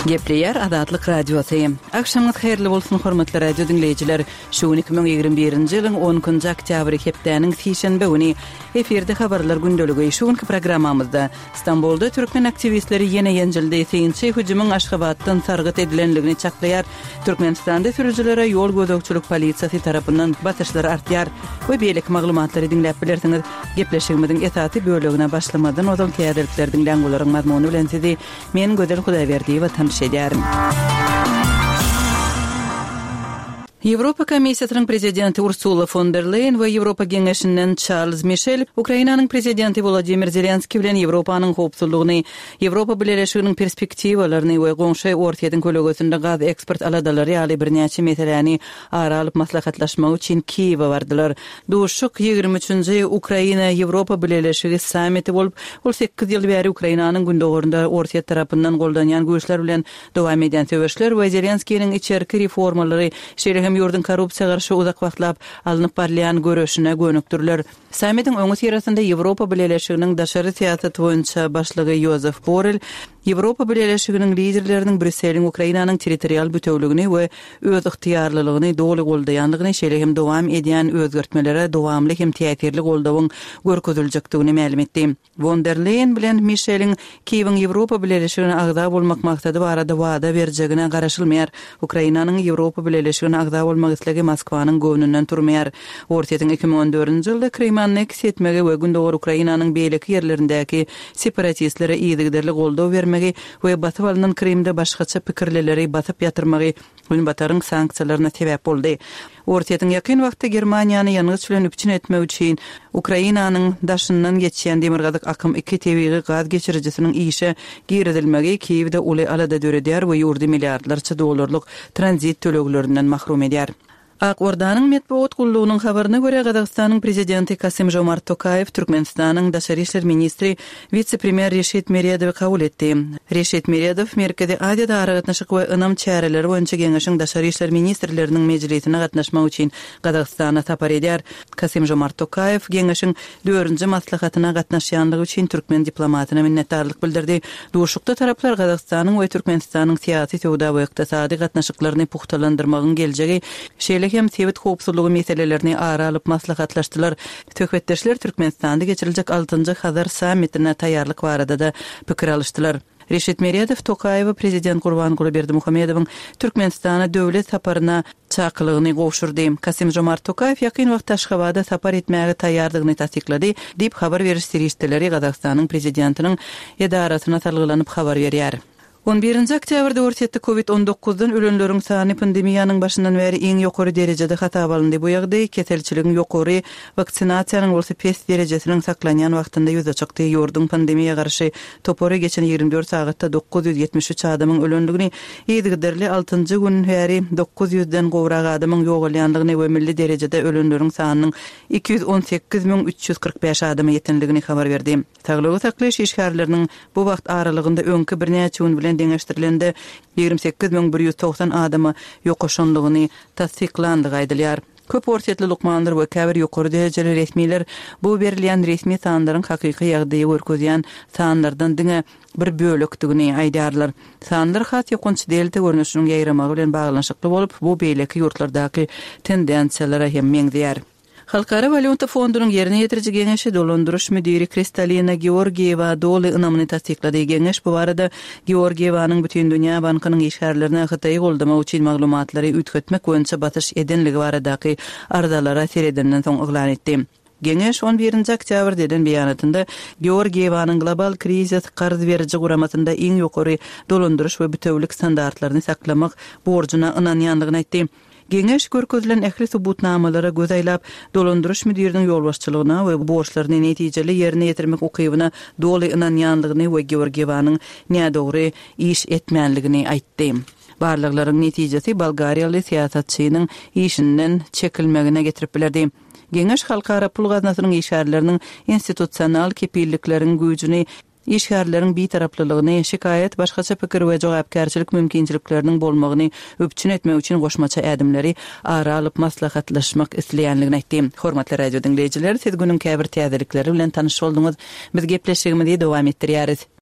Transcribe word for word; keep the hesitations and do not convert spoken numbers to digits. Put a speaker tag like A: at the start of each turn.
A: Gepleyer Adatlyk radiosu. Akşamyz hayrly bolsun hormatly radio dinleyijiler. Şu iki bin ýygrimi birinji ýylyň onunçy oktýabry hepdeniň sişenbe güni eferde habarlar gündöligi şuňky programmamyzda Istanbulda türkmen aktivistleri ýene ýenjildi. Eýinçi hüjümyň Aşgabatdan targat edilenligini çaklaýar. Türkmenistanda sürüjilere ýol gözegçilik polisiýasy tarapyndan batyşlar artýar. Bu beýlik maglumatlary dinläp bilersiňiz. Gepleşigimiziň esaty bölегine başlamadan ozal täýärliklerden längülerin mazmuny bilen sizi men Gödel Hudaýberdiýewa tanışýarym. Европа комиссиясының президенти Урсула фон дер Лейн ва Европа кеңешинен Чарльз Мишель Украинаның президенти Владимир Зеленский bilen Европаның howpsuzlygyny, Европа birleşiginiň perspektiwalaryny we goňşy ortaýadan kölegesinde gaz eksport aladalary ýaly birnäçe meseleni ara alyp maslahatlaşmak üçin Kiýewe bardylar. Duşuk ýygrimi üçinji Ukraina Европа birleşigi sammiti bolup, ol sekiz ýyl bäri Ukrainanyň gündegorunda ortaýa tarapyndan goldanýan güýçler bilen dowam eden töweşler we Zelenskiýiň içerki reformalary şeýle ýurdun korrupsiýa garşy uzak wagtlap alınıp barlayan görüşüne gönükdirler. Sammitin öňü ýerasynda Ýewropa birleşiginiň daşary siýasat boýunça başlygy Josef Borrell Ýewropa birleşiginiň liderleriniň Brüsseliň Ukrainanyň territorial bütewligini we öz ygtyýarlylygyny doly goldaýanlygyny şeýle hem dowam edýän özgertmelere dowamly hem täsirli goldawyň görkezüljekdigini ma'lum etdi. Von der Leyen bilen Michel'in Kiýewiň Ýewropa birleşigine agda bolmak maksady barada wada berjegine garaşylmaýar. Ukrainanyň Ýewropa birleşigine agda bolmak islegi Moskwanyň göwnünden turmaýar. Ortaýadan iki bin on dördünji ýylda Krymny anneksiýetmegi we gündegor Ukrainanyň beýleki ýerlerindäki separatistlere ýygyderli goldaw bermegi we batyp alynan Krymda başgaça pikirlileri batyp ýatyrmagy Ünbataryň sanksiýalaryna sebäp boldy. Ortaýadan ýakyn wagtda Germaniýany ýalňyz bilen üpçün etmek üçin Ukrainanyň daşyndan geçýän demirgazyk akym iki tebigi gaz geçiricisiniň işe giridilmegi Kiýewde uly alada döredýär we ýurdy milliardlarça dollarlyk tranzit töleglerinden mahrum edýär. Ak Ordanyň medeniýet gullugynyň habaryna görä Gazagstanyň prezidenti Kasym-Jomart Tokayew Türkmenistanyň daşary işler ministri vice-premier Reşit Meredowy kabul etdi. Reşit Meredow Merkezi Aziýada aragatnaşyk we ynam çäreleri boýunça Geňeşiň daşary işler ministrleriniň mejlisine gatnaşmak üçin Gazagstana tapar edýär. Kasym-Jomart Tokayew Geňeşiň dördünji maslahatyna gatnaşýanlygy üçin türkmen diplomatyna minnetdarlyk bildirdi. Duşukda taraplar Gazagstanyň we Türkmenistanyň syýasy, sowda we ykdysady gatnaşyklaryny puhtalandyrmagyň geljegi şeýle hem sewet howpsuzlygy meselelerini ara alyp maslahatlaşdylar. Töhbetdeşler Türkmenistanda geçiriljek altynjy Hazar sammitine taýýarlyk barada da pikir alışdylar. Reşit Meredow Tokayew prezident Gurbanguly Berdimuhamedowyň Türkmenistana döwlet saparyna çakylygyny gowşurdy. Kasym-Jomart Tokayew ýakyn wagtda Aşgabatda sapar etmäge taýýarlygyny tasdiklady diýip habar beriş serişdeleri Gazagstanyň prezidentiniň edaratyna talgylanyp habar berýär. on birinji oktýabrda ortaýatda covid on dokuzdan ölenleriň sany pandemiýanyň başyndan beri iň ýokary derejede hatap alındy. Bu ýagdaý keselçiligiň ýokary vaksinasiýanyň bolsa pes derejesiniň saklanýan wagtynda ýüze çykdy. Ýurdun pandemiýaga garşy topary geçen ýygrimi dört sagatda dokuz ýüz ýetmiş üç adamyň ölenligini, ýygyderli altynjy gün häri dokuz ýüzden gowrak adamyň ýogalýanlygyny we milli derejede ölenleriň sanynyň iki ýüz on sekiz bin üç ýüz kırk beş adamy ýetenligini habar berdi. Saglygy saklaýyş işgärleriniň bu wagt aralygynda öňkü birnäçe gün bilen deňeşdirilende ýygrimi sekiz bin bir ýüz togsan adamy ýokaşanlygyny tasdiklandygy aýdylýar. Köp ortaýatly lukmandyr we käbir ýokary derejeli resmiler bu berilýän resmi sanlaryň hakyky ýagdaýy görkezýän sanlardan diňe bir bölekdigini aýdýarlar. Sanlar hat ýokunçy delte görnüşiniň ýaýramagy bilen baglanyşykly bolup, bu beýleki ýurtlardaky tendensiýalary hem meňzeýär. Halkara Valyuta Fondunyň ýerine ýetiriji Geňeşi dolandyryş müdiri Kristalina Georgieva doly ynamyny tasdiklady. Geňeş bu barada Georgiewanyň bütün dünýä bankynyň işgärlerine Hytaýy goldamak üçin maglumatlary ütketmek boýunça batyş edenligi baradaky ardalara seredinden soň eglan etdi. Geňeş on birinji oktýabr deden beýanatynda Georgiewanyň global krizis garz beriji guramatynda iň ýokary dolandyryş we bütewlik standartlaryny saklamak borjuna ynanýanlygyny aýtdy. Geňeş görkezilen ähli subutnamalara göz aýlap, dolandyryş müdiriniň ýolbaşçylygyna we borçlaryny netijeli ýerine ýetirmek ukybyna doly ynanýanlygyny we Georgiewanyň nädogry iş etmänligini aýtdy. Barlyklaryň netijesi Bolgariýaly siýasatçynyň işinden çekilmegine getirip bilerdi. Geňeş halkara pul gaznasynyň işgärleriniň institusional kepillikleriň güýjüni, işgärleriň bitaraplylygyny, şikayet, başgaça pikir we jogapkärçilik mümkinçilikleriniň bolmagyny öpçün etmek üçin goşmaça ädimleri ara alyp maslahatlaşmak isleýänligini aýtdy. Hormatly radio dinleýijiler, siz günüň käbir täzelikleri bilen tanyş bolduňyz. Biz gepleşigimizi dowam etdirýäris.